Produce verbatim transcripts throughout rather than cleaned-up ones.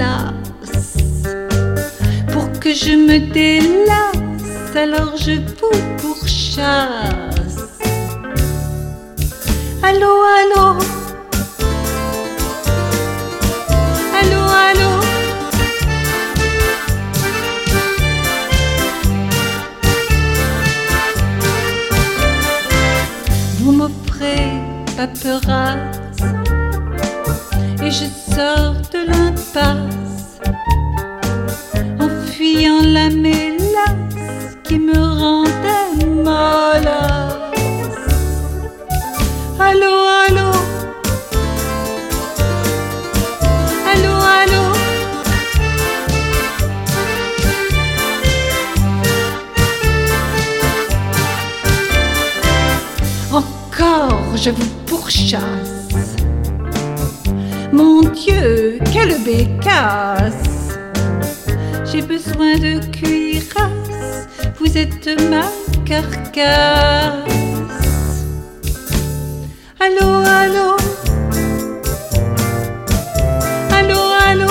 lasse. Pour que je me délasse, alors je vous pourchasse. Allô, allô, allô, allô. Vous m'offrez paperasse et je sors de l'impasse en fuyant la mélasse qui me rendait mollasse. Allô, allô, allô, allô. Encore je vous pourchasse. Mon Dieu, quelle bécasse. J'ai besoin de cuirasse, vous êtes ma carcasse. Allô, allô, allô, allô.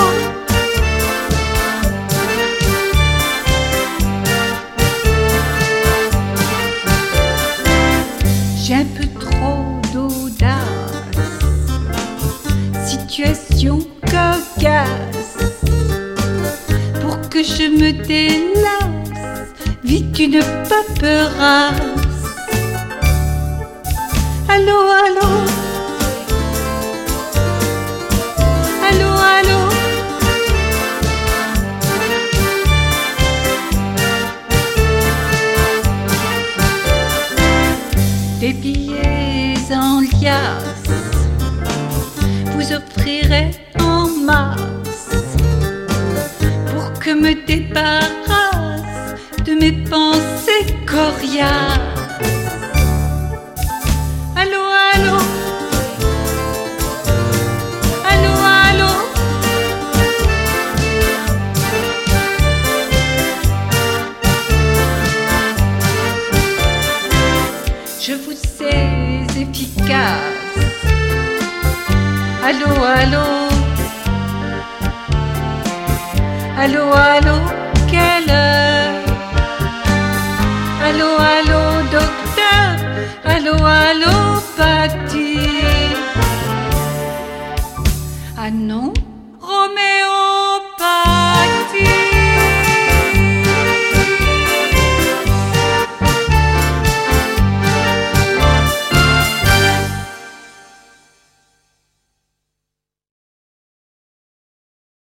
J'ai un peu trop d'audace, situation cocasse. Pour que je me délasse, vite une paperasse. Allô, allô, allô, allô. Des billets en liasse, vous offrirez en masse pour que me débarrasse de mes pensées coriaces. Allô, allô, allô, allô. Je vous sais efficace. Allô, allô, allô, allô, quelle heure?